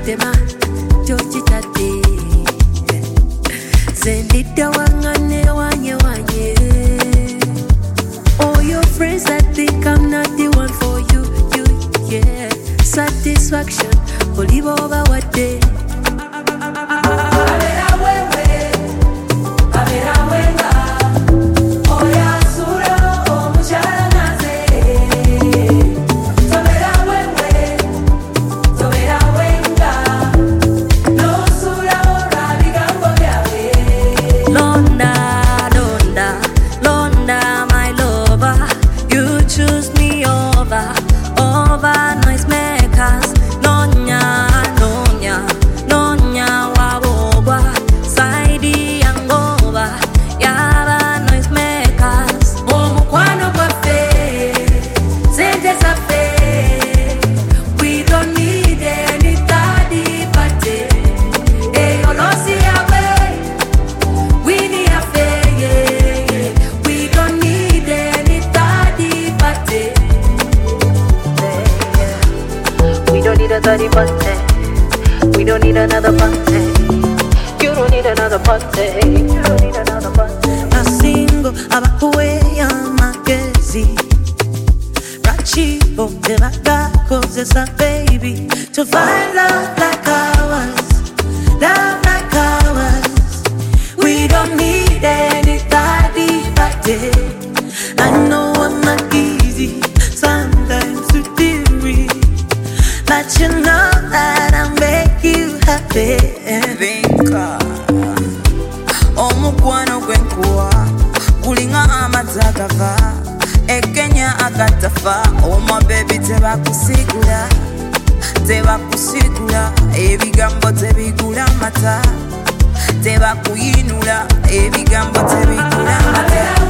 tema chochitate zendita wangane wanye wanye. All your friends that think I'm not the one for you, yeah. Satisfaction, believe over what they. We don't need another party. You don't need another party. You don't need another party. A single abakuwe ya magezi Rachibo Devaka causes a baby to find love like ours. Love like ours. We don't need anybody but day. I know I'm not easy, sometimes to deal with, but you know that I'll make you happy. Vinka omukwano gwenkuwa kulinga amazagava ekenya agatafa. Oh my baby, tebakusigula ebigambo tebigula mata, tebakuyinula ebigambo tebigula mata.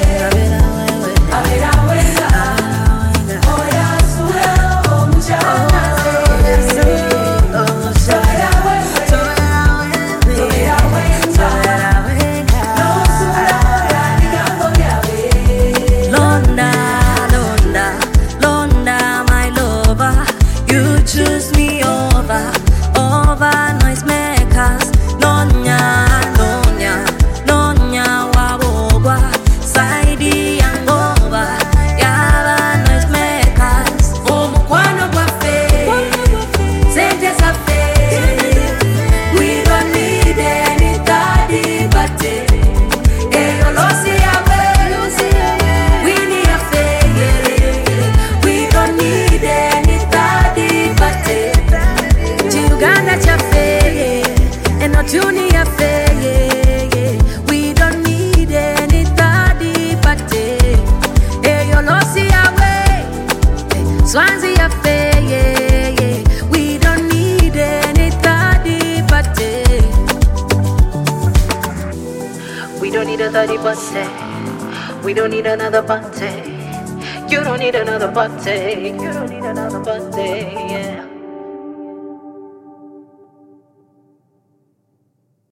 Swansea fair, yeah. We don't need any third party. We don't need a third party. We don't need another party. You don't need another party. You don't need another party, yeah.